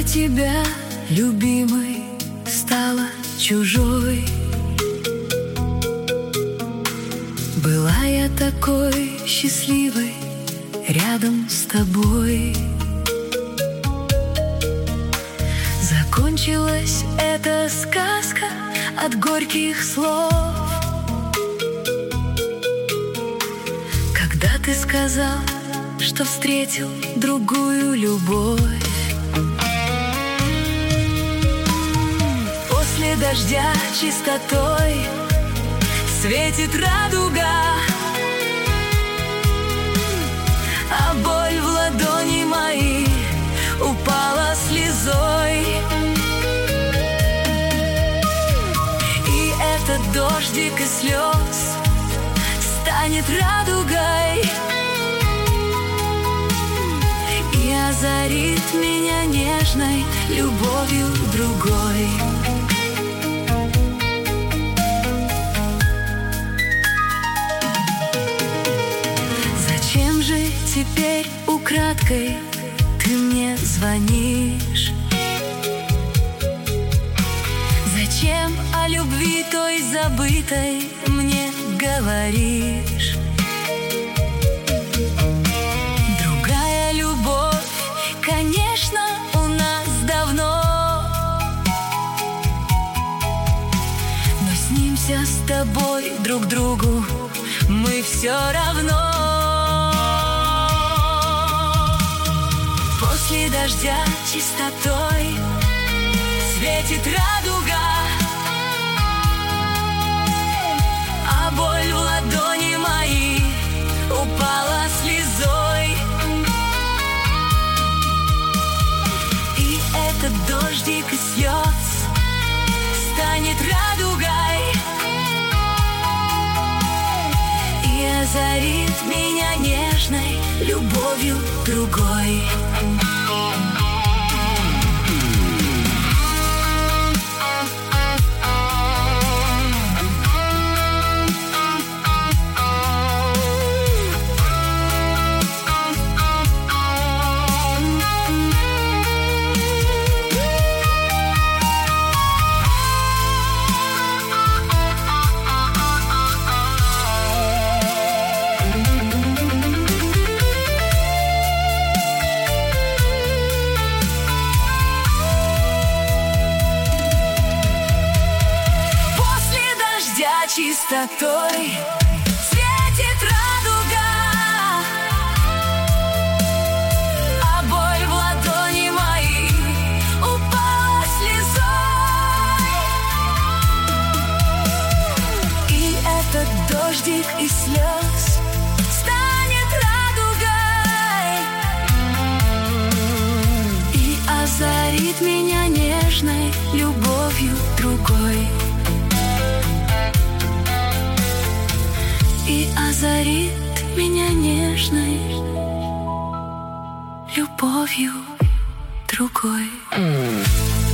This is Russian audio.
тебя, любимой, стала чужой. Была я такой счастливой рядом с тобой. Закончилась эта сказка от горьких слов, когда ты сказал, что встретил другую любовь. После дождя чистотой светит радуга, а боль в ладони мои упала слезой. И этот дождик из слез станет радугой и озарит меня нежной любовью другой. Зачем же теперь украдкой ты мне звонишь? Зачем о любви той забытой мне говоришь? Другая любовь, конечно, у нас давно, но снимся с тобой друг другу мы все равно. После дождя чистотой светит радуга, а боль в ладони мои упала слезой. И этот дождик из слез станет радугой и озарит меня нежной любовью другой. Чистотой светит радуга, а боль в ладони мои упала слезой. И этот дождик из слез станет радугой и озарит меня нежной любовью другой. И озарит меня нежной любовью другой.